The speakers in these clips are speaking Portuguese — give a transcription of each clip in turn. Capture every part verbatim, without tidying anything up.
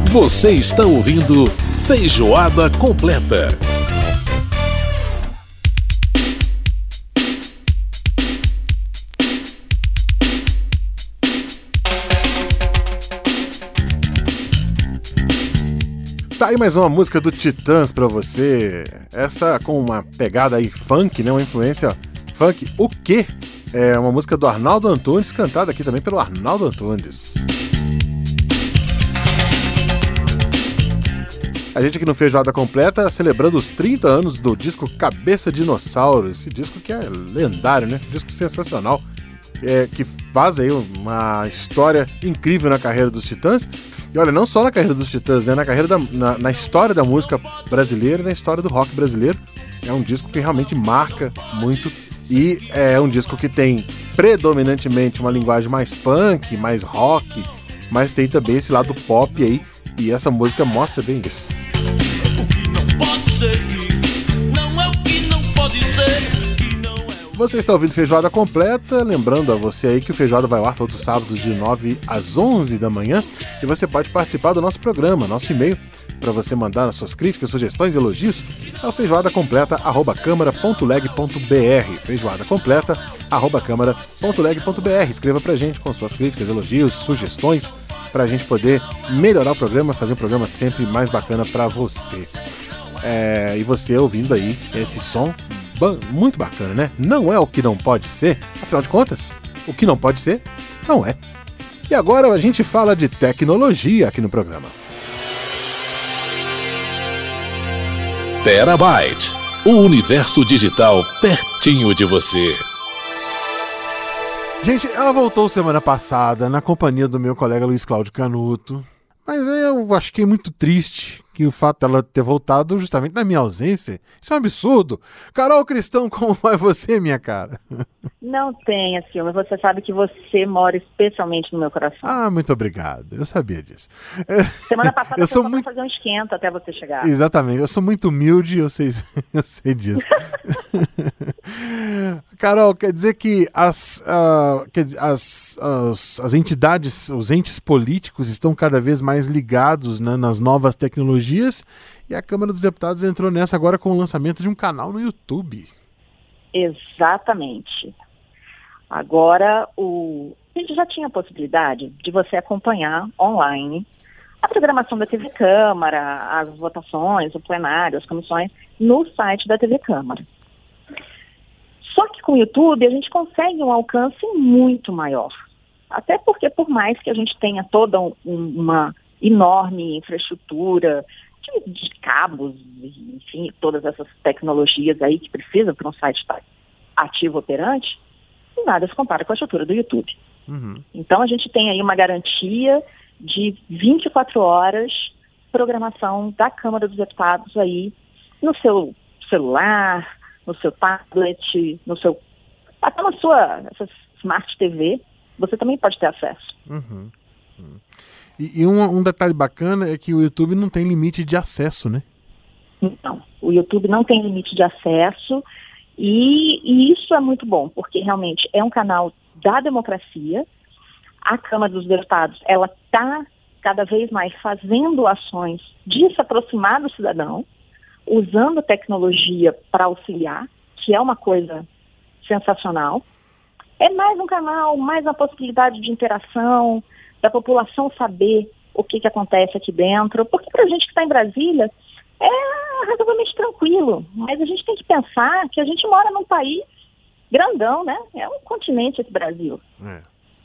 Você está ouvindo Feijoada Completa. Tá aí mais uma música do Titãs pra você. Essa com uma pegada aí funk, né? Uma influência funk. O quê? É uma música do Arnaldo Antunes, cantada aqui também pelo Arnaldo Antunes. A gente aqui no Feijoada Completa celebrando os trinta anos do disco Cabeça Dinossauro. Esse disco que é lendário, né? Um disco sensacional. É, que faz aí uma história incrível na carreira dos Titãs. E olha, não só na carreira dos Titãs, né? Na carreira da, na, na história da música brasileira, na história do rock brasileiro. É um disco que realmente marca muito. E é um disco que tem predominantemente uma linguagem mais punk, mais rock, mas tem também esse lado pop aí. E essa música mostra bem isso. O que não pode ser, não é o que não pode ser. Você está ouvindo Feijoada Completa, lembrando a você aí que o Feijoada vai ao ar todos os sábados de nove às onze da manhã e você pode participar do nosso programa, nosso e-mail, para você mandar as suas críticas, sugestões e elogios ao feijoada completa arroba câmara ponto leg ponto br, feijoada completa arroba câmara ponto leg ponto br. Escreva pra gente com suas críticas, elogios, sugestões, para a gente poder melhorar o programa, fazer um programa sempre mais bacana para você. É, e você ouvindo aí esse som muito bacana, né? Não é o que não pode ser, afinal de contas, o que não pode ser, não é. E agora a gente fala de tecnologia aqui no programa. Terabyte, o universo digital pertinho de você. Gente, ela voltou semana passada na companhia do meu colega Luiz Cláudio Canuto, mas eu fiquei muito triste que o fato dela ter voltado justamente na minha ausência. Isso é um absurdo. Carol Cristão, como vai você, minha cara? Não tenha ciúme. Você sabe que você mora especialmente no meu coração. Ah, muito obrigado. Eu sabia disso. Semana passada eu sou eu muito... fazer um esquenta até você chegar. Exatamente. Eu sou muito humilde, eu sei, eu sei disso. Carol, quer dizer que as, uh, quer dizer, as, as, as entidades, os entes políticos estão cada vez mais ligados, né, nas novas tecnologias. E a Câmara dos Deputados entrou nessa agora com o lançamento de um canal no YouTube. Exatamente. Agora, o... a gente já tinha a possibilidade de você acompanhar online a programação da T V Câmara, as votações, o plenário, as comissões, no site da T V Câmara. Só que com o YouTube a gente consegue um alcance muito maior. Até porque, por mais que a gente tenha toda um, uma enorme infraestrutura de, de cabos, enfim, todas essas tecnologias aí que precisam para um site estar ativo, operante, nada se compara com a estrutura do YouTube. Uhum. Então a gente tem aí uma garantia de vinte e quatro horas programação da Câmara dos Deputados aí no seu celular, no seu tablet, no seu, até na sua essa Smart T V, você também pode ter acesso. Uhum. Uhum. E, e um, um detalhe bacana é que o YouTube não tem limite de acesso, né? Então, o YouTube não tem limite de acesso e, e isso é muito bom, porque realmente é um canal da democracia. A Câmara dos Deputados, ela está cada vez mais fazendo ações de se aproximar do cidadão, usando tecnologia para auxiliar, que é uma coisa sensacional. É mais um canal, mais uma possibilidade de interação, da população saber o que, que acontece aqui dentro, porque para a gente que está em Brasília é razoavelmente tranquilo, mas a gente tem que pensar que a gente mora num país grandão, né? É um continente esse Brasil. É.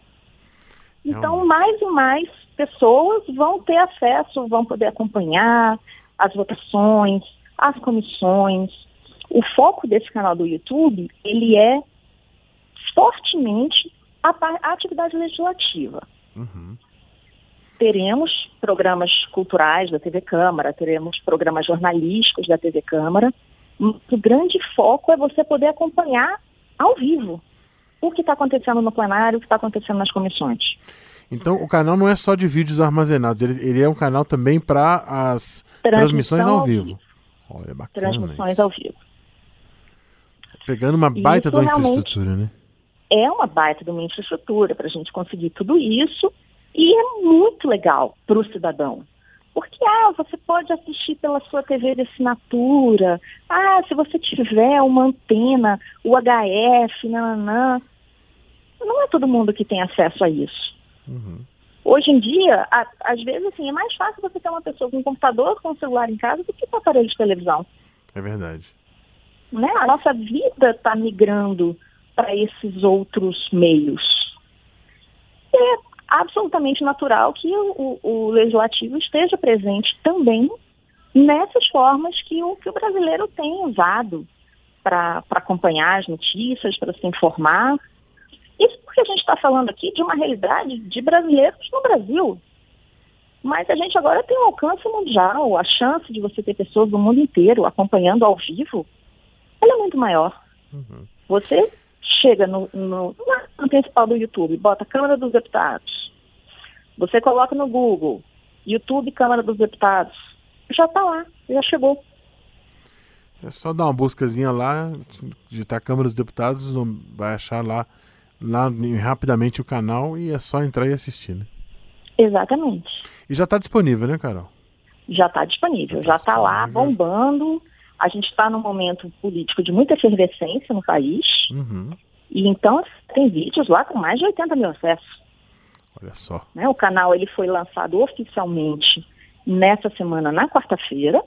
Então, mais e mais pessoas vão ter acesso, vão poder acompanhar as votações, as comissões. O foco desse canal do YouTube, ele é fortemente a, a atividade legislativa. Uhum. Teremos programas culturais da T V Câmara, teremos programas jornalísticos da T V Câmara. O grande foco é você poder acompanhar ao vivo o que está acontecendo no plenário, o que está acontecendo nas comissões. Então, o canal não é só de vídeos armazenados, ele, ele é um canal também para as transmissões ao vivo. vivo. Olha, bacana. Transmissões isso. ao vivo. Pegando uma baita isso de uma infraestrutura, né? É uma baita de uma infraestrutura para a gente conseguir tudo isso e é muito legal para o cidadão. que, ah, você pode assistir pela sua T V de assinatura, ah, se você tiver uma antena, o H F, nananã. Não é todo mundo que tem acesso a isso. Uhum. Hoje em dia, a, às vezes, assim, é mais fácil você ter uma pessoa com um computador, com um celular em casa, do que com um aparelho de televisão. É verdade. Né? A nossa vida está migrando para esses outros meios. É absolutamente natural que o, o, o legislativo esteja presente também nessas formas que o, que o brasileiro tem usado para acompanhar as notícias, para se informar. Isso porque a gente está falando aqui de uma realidade de brasileiros no Brasil. Mas a gente agora tem um alcance mundial, a chance de você ter pessoas do mundo inteiro acompanhando ao vivo, ela é muito maior. Uhum. Você chega no, no, no principal do YouTube, bota Câmara dos Deputados, você coloca no Google, YouTube Câmara dos Deputados, já está lá, já chegou. É só dar uma buscazinha lá, digitar Câmara dos Deputados, vai achar lá, lá rapidamente o canal e é só entrar e assistir, né? Exatamente. E já está disponível, né, Carol? Já está disponível, já está lá bombando. A gente está num momento político de muita efervescência no país. Uhum. E então tem vídeos lá com mais de oitenta mil acessos. Olha só. Né? O canal ele foi lançado oficialmente nessa semana, na quarta-feira.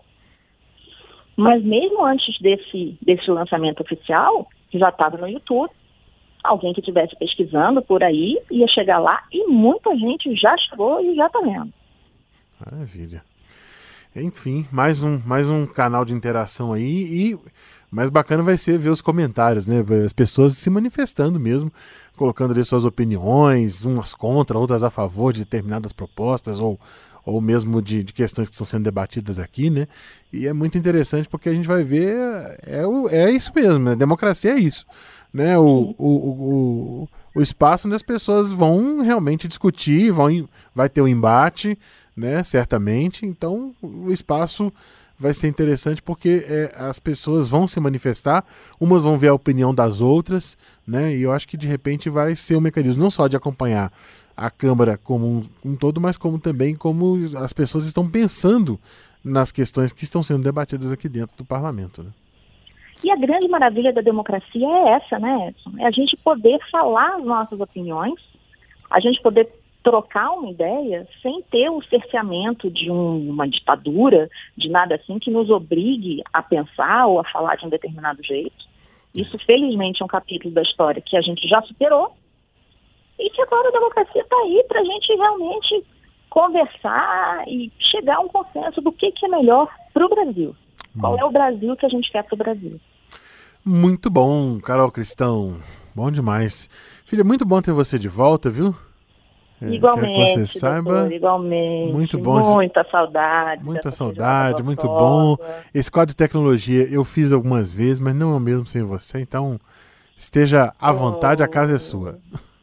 Mas mesmo antes desse, desse lançamento oficial, já estava no YouTube. Alguém que estivesse pesquisando por aí ia chegar lá e muita gente já chegou e já está vendo. Maravilha. Enfim, mais um, mais um canal de interação aí e mais bacana vai ser ver os comentários, né? As pessoas se manifestando mesmo, colocando ali suas opiniões, umas contra, outras a favor de determinadas propostas ou, ou mesmo de, de questões que estão sendo debatidas aqui, né? E é muito interessante porque a gente vai ver, é, o, é isso mesmo, né? Democracia é isso. Né, o, o, o, o espaço onde as pessoas vão realmente discutir, vão, vai ter um embate, né, certamente. Então o espaço vai ser interessante porque é, as pessoas vão se manifestar, umas vão ver a opinião das outras, né, e eu acho que de repente vai ser um mecanismo não só de acompanhar a Câmara como um, um todo, mas como também como as pessoas estão pensando nas questões que estão sendo debatidas aqui dentro do parlamento, né? E a grande maravilha da democracia é essa, né, Edson? É a gente poder falar as nossas opiniões, a gente poder trocar uma ideia sem ter o cerceamento de um, uma ditadura, de nada assim que nos obrigue a pensar ou a falar de um determinado jeito. Isso, felizmente, é um capítulo da história que a gente já superou e que agora a democracia está aí para a gente realmente conversar e chegar a um consenso do que, que é melhor para o Brasil. Qual é o Brasil que a gente quer para o Brasil? Muito bom, Carol Cristão. Bom demais. Filha, muito bom ter você de volta, viu? Igualmente, quero que você saiba. Doutor, igualmente. Muito bom. Muita saudade. Muita saudade, muito bom. Esse quadro de tecnologia eu fiz algumas vezes, mas não é o mesmo sem você. Então, esteja à vontade, oh. a casa é sua.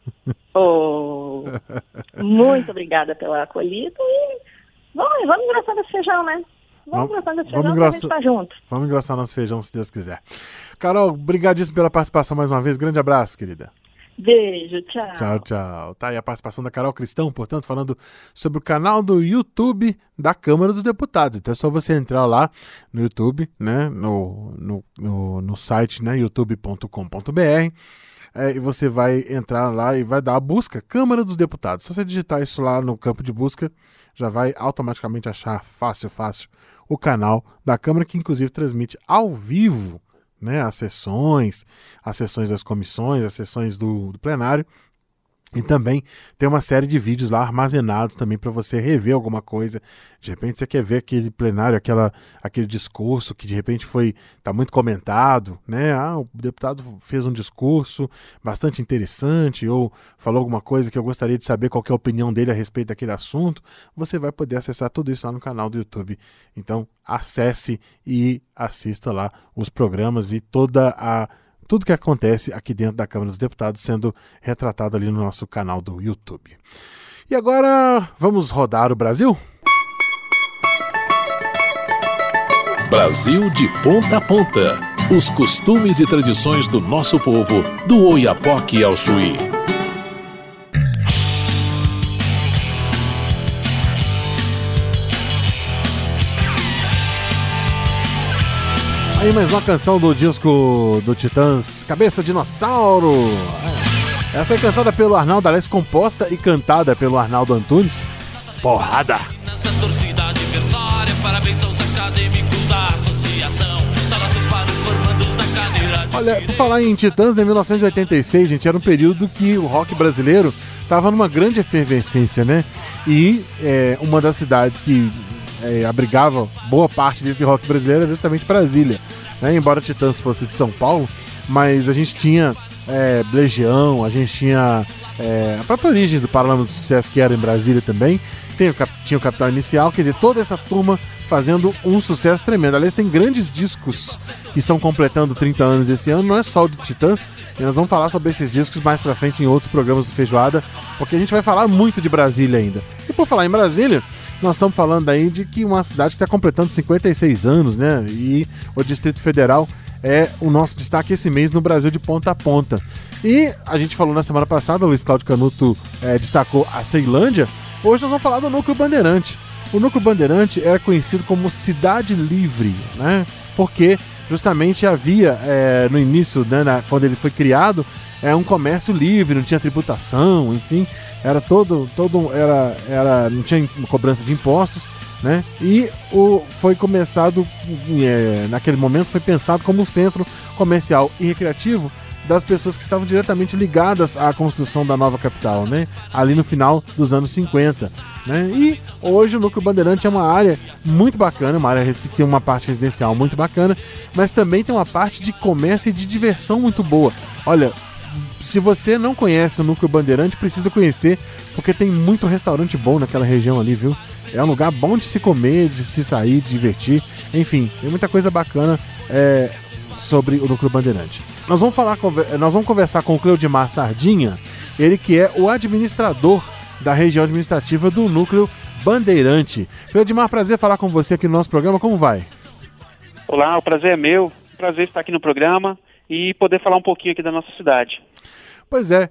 Oh. Muito obrigada pela acolhida. E vamos, vamos engrossar esse feijão, né? Vamos, vamos, feijão, vamos, engrossar, tá junto. vamos engrossar nosso feijão, se Deus quiser. Carol, obrigadíssimo pela participação mais uma vez. Grande abraço, querida. Beijo, tchau. Tchau, tchau. Tá aí a participação da Carol Cristão, portanto, falando sobre o canal do YouTube da Câmara dos Deputados. Então é só você entrar lá no YouTube, né, no, no, no, no site, né, youtube ponto com ponto b r. É, e você vai entrar lá e vai dar a busca Câmara dos Deputados. Se você digitar isso lá no campo de busca, já vai automaticamente achar fácil, fácil o canal da Câmara, que inclusive transmite ao vivo, né, as sessões, as sessões das comissões, as sessões do, do plenário. E também tem uma série de vídeos lá armazenados também para você rever alguma coisa. De repente você quer ver aquele plenário, aquela, aquele discurso que de repente foi tá muito comentado, né? Ah, o deputado fez um discurso bastante interessante ou falou alguma coisa que eu gostaria de saber qual que é a opinião dele a respeito daquele assunto. Você vai poder acessar tudo isso lá no canal do YouTube. Então acesse e assista lá os programas e toda a tudo que acontece aqui dentro da Câmara dos Deputados sendo retratado ali no nosso canal do YouTube. E agora, vamos rodar o Brasil? Brasil de ponta a ponta. Os costumes e tradições do nosso povo, do Oiapoque ao Chuí. Aí mais uma canção do disco do Titãs, Cabeça Dinossauro. Essa é cantada pelo Arnaldo, aliás, composta e cantada pelo Arnaldo Antunes. Porrada! Nesta torcida adversária, parabéns aos acadêmicos da associação. Saudações para os formandos da cadeira de Olha, por falar em Titãs, em mil novecentos e oitenta e seis, gente, era um período que o rock brasileiro estava numa grande efervescência, né? E é, uma das cidades que é, abrigava boa parte desse rock brasileiro era justamente Brasília, né? Embora Titãs fosse de São Paulo, mas a gente tinha é, Legião, a gente tinha é, a própria origem do Paralama do Sucesso, que era em Brasília também. Tem o, tinha o Capital Inicial, quer dizer, toda essa turma fazendo um sucesso tremendo. Aliás, tem grandes discos que estão completando trinta anos esse ano, não é só o de Titãs, e nós vamos falar sobre esses discos mais pra frente em outros programas do Feijoada, porque a gente vai falar muito de Brasília ainda. E por falar em Brasília, nós estamos falando aí de que uma cidade que está completando cinquenta e seis anos, né? E o Distrito Federal é o nosso destaque esse mês no Brasil de ponta a ponta. E a gente falou na semana passada, o Luiz Cláudio Canuto é, destacou a Ceilândia. Hoje nós vamos falar do Núcleo Bandeirante. O Núcleo Bandeirante era conhecido como Cidade Livre, né? Porque justamente havia, é, no início, né, na, quando ele foi criado, é um comércio livre, não tinha tributação, enfim, era todo, todo era, era, não tinha cobrança de impostos, né? E o, foi começado, é, naquele momento, foi pensado como um centro comercial e recreativo das pessoas que estavam diretamente ligadas à construção da nova capital, né? Ali no final dos anos cinquenta, né? E hoje o Núcleo Bandeirante é uma área muito bacana, uma área que tem uma parte residencial muito bacana, mas também tem uma parte de comércio e de diversão muito boa. Olha, se você não conhece o Núcleo Bandeirante, precisa conhecer, porque tem muito restaurante bom naquela região ali, viu? É um lugar bom de se comer, de se sair, de divertir, enfim, tem muita coisa bacana é, sobre o Núcleo Bandeirante. Nós vamos, falar, nós vamos conversar com o Cleudimar Sardinha, ele que é o administrador da região administrativa do Núcleo Bandeirante. Cleudimar, prazer falar com você aqui no nosso programa, como vai? Olá, o prazer é meu, prazer estar aqui no programa e poder falar um pouquinho aqui da nossa cidade. Pois é,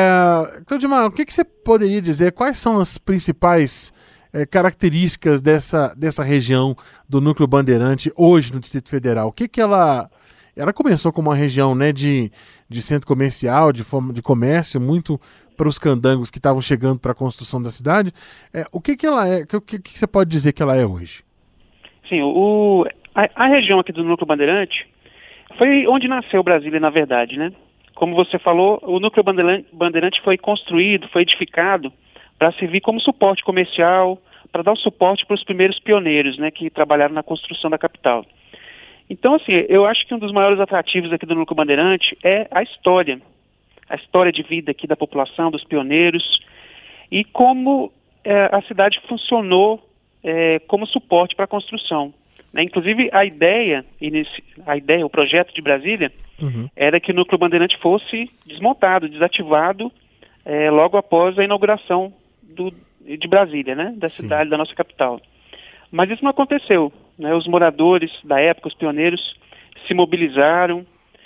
é Cleudimar, o que, que você poderia dizer, quais são as principais é, características dessa, dessa região do Núcleo Bandeirante hoje no Distrito Federal? O que que ela... Ela começou como uma região, né, de, de centro comercial, de, forma, de comércio, muito para os candangos que estavam chegando para a construção da cidade. É, o que que ela é? O que, que você pode dizer que ela é hoje? Sim, o, a, a região aqui do Núcleo Bandeirante foi onde nasceu Brasília, na verdade, né? Como você falou, o Núcleo Bandeirante foi construído, foi edificado para servir como suporte comercial, para dar o suporte para os primeiros pioneiros, né, que trabalharam na construção da capital. Então, assim, eu acho que um dos maiores atrativos aqui do Núcleo Bandeirante é a história, a história de vida aqui da população, dos pioneiros, e como é, a cidade funcionou é, como suporte para a construção. Né? Inclusive, a ideia, a ideia, o projeto de Brasília, uhum. era que o Núcleo Bandeirante fosse desmontado, desativado, é, logo após a inauguração do, de Brasília, né? Da Sim. cidade, da nossa capital. Mas isso não aconteceu. Né, os moradores da época, os pioneiros, se mobilizaram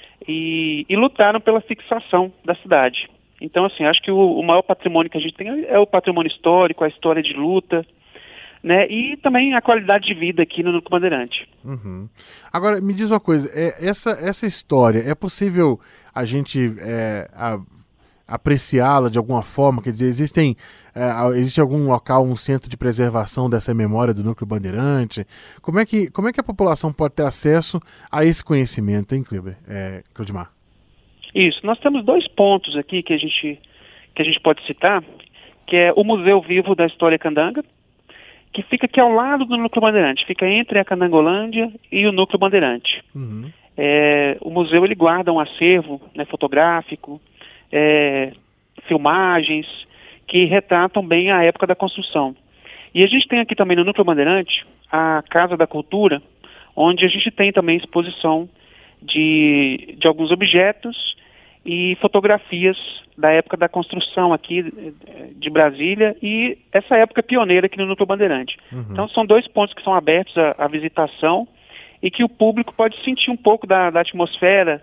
e, e lutaram pela fixação da cidade. Então, assim, acho que o, o maior patrimônio que a gente tem é o patrimônio histórico, a história de luta, né, e também a qualidade de vida aqui no Núcleo Bandeirante. Uhum. Agora, me diz uma coisa, é, essa, essa história, é possível a gente é, a, apreciá-la de alguma forma? Quer dizer, existem... É, existe algum local, um centro de preservação dessa memória do Núcleo Bandeirante? Como é que, como é que a população pode ter acesso a esse conhecimento, hein, Cleber? É, Cleudimar? Isso, nós temos dois pontos aqui que a gente, que a gente pode citar, que é o Museu Vivo da História Candanga, que fica aqui ao lado do Núcleo Bandeirante, fica entre a Candangolândia e o Núcleo Bandeirante. Uhum. É, o museu ele guarda um acervo, né, fotográfico, é, filmagens, que retratam bem a época da construção. E a gente tem aqui também no Núcleo Bandeirante a Casa da Cultura, onde a gente tem também exposição de, de alguns objetos e fotografias da época da construção aqui de Brasília e essa época pioneira aqui no Núcleo Bandeirante. Uhum. Então são dois pontos que são abertos à, à visitação e que o público pode sentir um pouco da, da atmosfera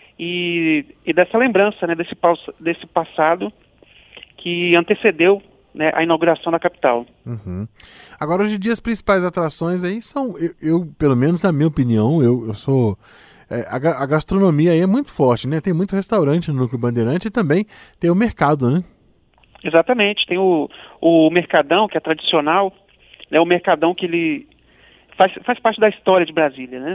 e, e dessa lembrança, né, desse, desse passado que antecedeu né, a inauguração da capital. Uhum. Agora, hoje em dia, as principais atrações aí são, eu, eu pelo menos na minha opinião, eu, eu sou... É, a, a gastronomia aí é muito forte, né? Tem muito restaurante no Núcleo Bandeirante e também tem o mercado, né? Exatamente. Tem o, o Mercadão, que é tradicional, né? O Mercadão que ele faz, faz parte da história de Brasília, né?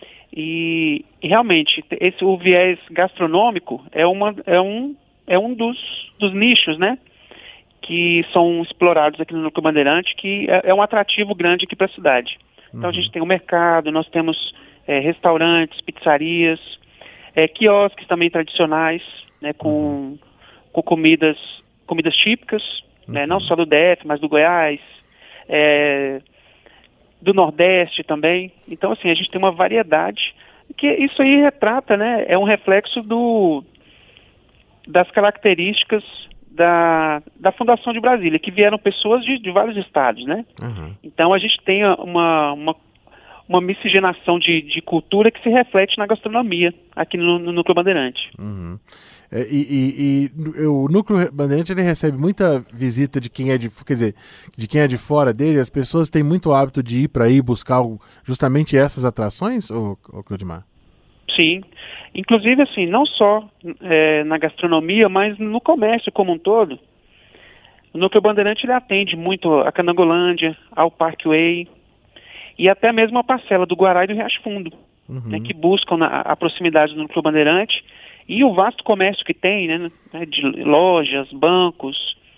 E, e realmente, esse, o viés gastronômico é, uma, é um, é um dos, dos nichos, né? Que são explorados aqui no Núcleo Bandeirante, que é, é um atrativo grande aqui para a cidade. Então, uhum. a gente tem o mercado, nós temos é, restaurantes, pizzarias, é, quiosques também tradicionais, né, com, uhum. com comidas, comidas típicas, uhum. né, não só do D F, mas do Goiás, é, do Nordeste também. Então, assim, a gente tem uma variedade, que isso aí retrata, né, é um reflexo do, das características Da, da Fundação de Brasília, que vieram pessoas de, de vários estados, né? Uhum. Então a gente tem uma, uma, uma miscigenação de, de cultura que se reflete na gastronomia aqui no, no Núcleo Bandeirante. Uhum. É, e, e, e o Núcleo Bandeirante, ele recebe muita visita de quem é de, quer dizer, de quem é de fora dele. As pessoas têm muito hábito de ir para aí buscar justamente essas atrações, ô, ô Cleudimar? Sim, inclusive assim, não só é, na gastronomia, mas no comércio como um todo. O Núcleo Bandeirante ele atende muito a Canangolândia, ao Parkway e até mesmo a parcela do Guará e do Riacho Fundo, uhum. né, que buscam na, a proximidade do Núcleo Bandeirante e o vasto comércio que tem, né, de lojas, bancos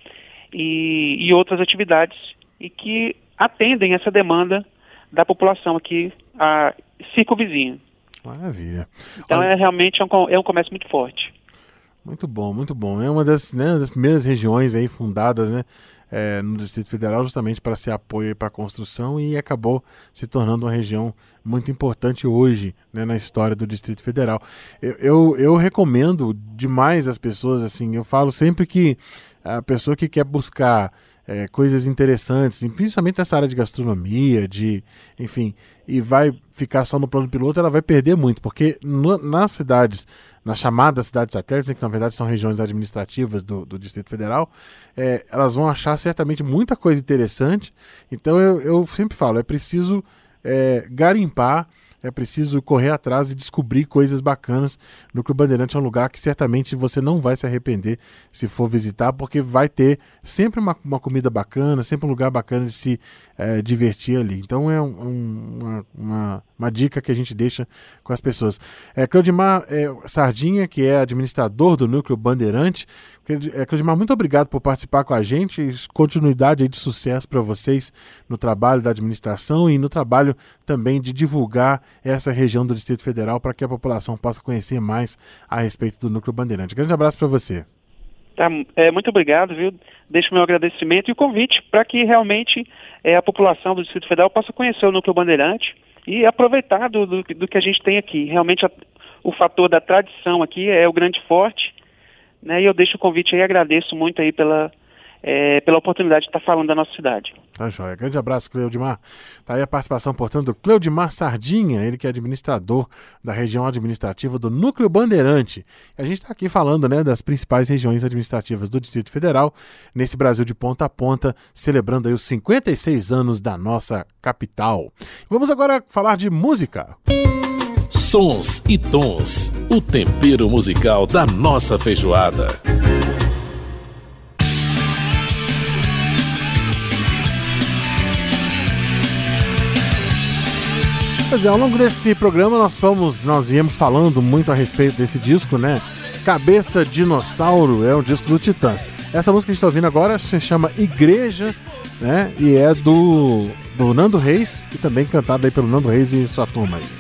e, e outras atividades e que atendem essa demanda da população aqui, a circunvizinha. Maravilha. Então Olha, é realmente é um, é um comércio muito forte. Muito bom, muito bom. É uma das, né, das primeiras regiões aí fundadas, né, é, no Distrito Federal justamente para ser apoio para a construção e acabou se tornando uma região muito importante hoje, né, na história do Distrito Federal. Eu, eu, eu recomendo demais às pessoas, assim, eu falo sempre que a pessoa que quer buscar É, coisas interessantes, principalmente nessa área de gastronomia, de, enfim, e vai ficar só no plano piloto, ela vai perder muito, porque no, nas cidades, nas chamadas cidades satélites, que na verdade são regiões administrativas do, do Distrito Federal, é, elas vão achar certamente muita coisa interessante. Então eu, eu sempre falo, é preciso é, garimpar, é preciso correr atrás e descobrir coisas bacanas. O Núcleo Bandeirante é um lugar que certamente você não vai se arrepender se for visitar, porque vai ter sempre uma, uma comida bacana, sempre um lugar bacana de se é, divertir ali. Então é um, um, uma, uma, uma dica que a gente deixa com as pessoas. É, Cleudimar é, Sardinha, que é administrador do Núcleo Bandeirante. É, Cleudimar, muito obrigado por participar com a gente. Continuidade aí de sucesso para vocês no trabalho da administração e no trabalho também de divulgar essa região do Distrito Federal para que a população possa conhecer mais a respeito do Núcleo Bandeirante. Grande abraço para você. Tá, é, muito obrigado, viu? Deixo meu agradecimento e o convite para que realmente é, a população do Distrito Federal possa conhecer o Núcleo Bandeirante e aproveitar do, do, do que a gente tem aqui. Realmente a, o fator da tradição aqui é o grande forte, né? E eu deixo o convite aí e agradeço muito aí pela, é, pela oportunidade de estar falando da nossa cidade. Tá joia. Grande abraço, Cleudimar. Tá aí a participação, portanto, do Cleudimar Sardinha, ele que é administrador da região administrativa do Núcleo Bandeirante. A gente está aqui falando, né, das principais regiões administrativas do Distrito Federal, nesse Brasil de ponta a ponta, celebrando aí os cinquenta e seis anos da nossa capital. Vamos agora falar de música. Sons e tons, o tempero musical da nossa feijoada. Pois é, ao longo desse programa nós fomos, nós viemos falando muito a respeito desse disco, né? Cabeça Dinossauro é um disco do Titãs. Essa música que a gente está ouvindo agora se chama Igreja, né? E é do, do Nando Reis, e também cantada aí pelo Nando Reis e sua turma aí.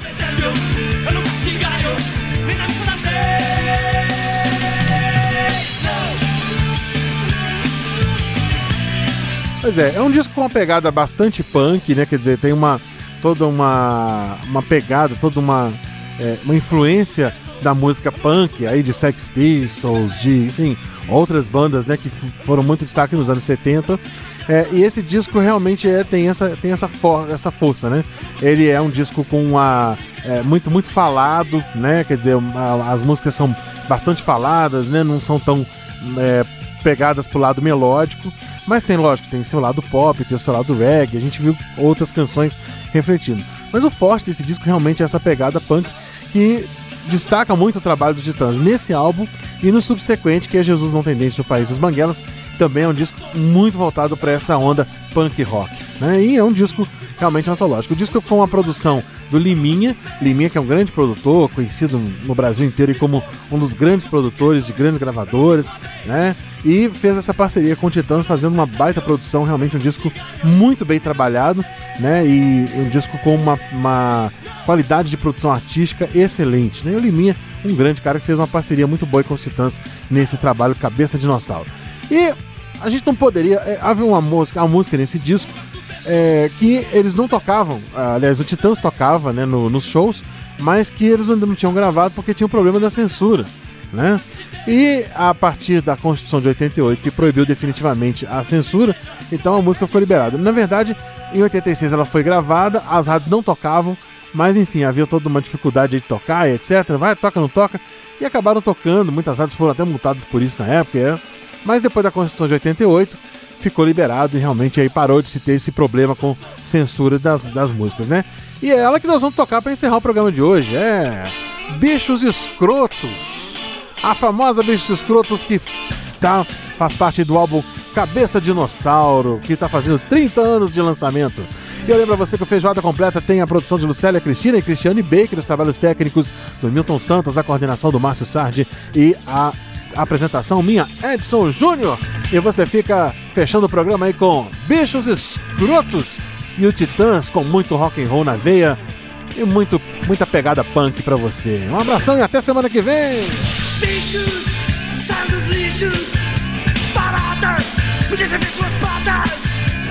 Pois é, é um disco com uma pegada bastante punk, né? Quer dizer, tem uma toda uma, uma pegada, toda uma, é, uma influência da música punk, aí de Sex Pistols, de, enfim, outras bandas, né, que f- foram muito destaque nos anos setenta. É, e esse disco realmente é, tem, essa, tem essa, for- essa força, né? Ele é um disco com uma, é, muito, muito falado, né? Quer dizer, a, as músicas são bastante faladas, né? Não são tão é, pegadas pro lado melódico, Mas tem, lógico, tem seu lado pop, tem o seu lado reggae, a gente viu outras canções refletindo. Mas o forte desse disco realmente é essa pegada punk que destaca muito o trabalho dos Titãs nesse álbum e no subsequente, que é Jesus Não Tem Dente no País dos Banguelas. Também é um disco muito voltado para essa onda punk rock, né? E é um disco realmente antológico. O disco foi uma produção do Liminha, Liminha que é um grande produtor, conhecido no Brasil inteiro como um dos grandes produtores de grandes gravadoras, né? E fez essa parceria com o Titãs, fazendo uma baita produção, realmente um disco muito bem trabalhado, né? E um disco com uma, uma qualidade de produção artística excelente, né? E o Liminha, um grande cara que fez uma parceria muito boa com os Titãs nesse trabalho Cabeça Dinossauro. E a gente não poderia... É, havia uma música, uma música nesse disco é, que eles não tocavam, aliás, o Titãs tocava, né, no, nos shows, mas que eles ainda não tinham gravado porque tinha o problema da censura, né? E a partir da Constituição de oitenta e oito, que proibiu definitivamente a censura, então a música foi liberada. Na verdade, em oitenta e seis ela foi gravada, as rádios não tocavam, mas enfim, havia toda uma dificuldade de tocar e etcétera. Vai, toca, não toca, e acabaram tocando, muitas rádios foram até multadas por isso na época, é. Mas depois da Constituição de oitenta e oito, ficou liberado e realmente aí parou de se ter esse problema com censura das, das músicas, né? E é ela que nós vamos tocar para encerrar o programa de hoje, é Bichos Escrotos. A famosa Bichos Escrotos que tá, faz parte do álbum Cabeça Dinossauro, que tá fazendo trinta anos de lançamento. E eu lembro a você que o Feijoada Completa tem a produção de Lucélia Cristina e Cristiane Baker, os trabalhos técnicos do Milton Santos, a coordenação do Márcio Sardi e a apresentação minha, Edson Júnior. E você fica fechando o programa aí com Bichos Escrotos e o Titãs com muito rock and roll na veia e muito, muita pegada punk pra você. Um abração e até semana que vem. Bichos, saiam dos lixos. Baratas, me deixem ver suas patas.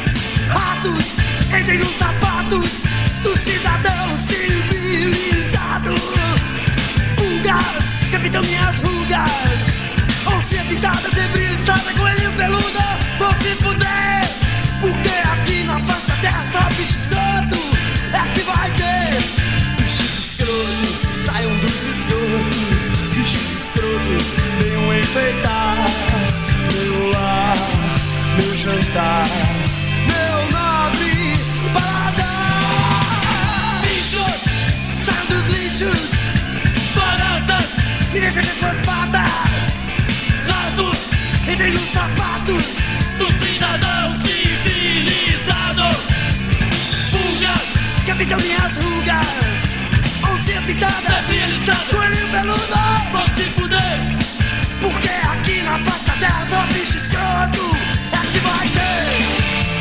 Ratos, entrem nos sapatos do cidadão civilizado. Pulgas, capitão minhas rugas. Oncinha pintada, zebra listada, coelhinho peludo. Vou se fuder, porque aqui na face da terra só bicho escroto é que vai ter. Bichos escrotos, saiam dos esgotos. Bichos escrotos, venham enfeitar meu lar, meu jantar, meu nobre paladar. Bichos, saiam dos lixos. Baratas, me deixem ver suas patas. Ratos, entrem nos sapatos do cidadão civilizado. Pulgas, capitão minhas rugas. Oncinha pintada, coelhinho peludo. Vão se fuder, porque aqui na face da terra só bicho escroto é que vai ter.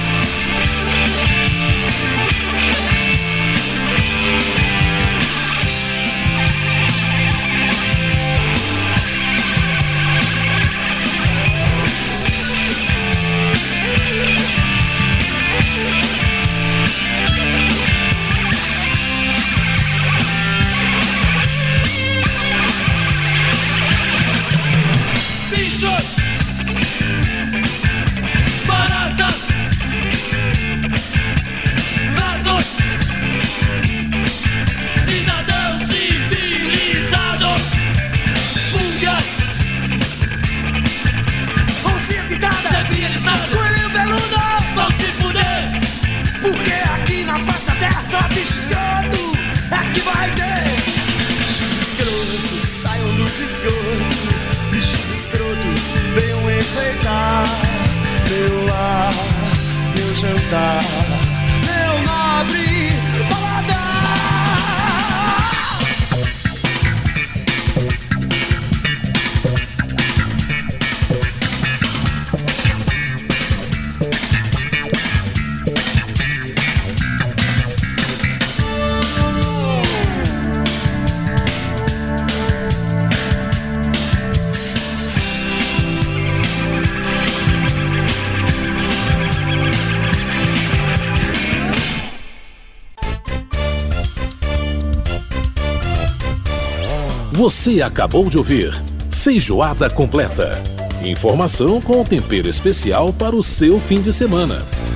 Meu lar, meu jantar, meu nobre paladar. Você acabou de ouvir Feijoada Completa. Informação com tempero especial para o seu fim de semana.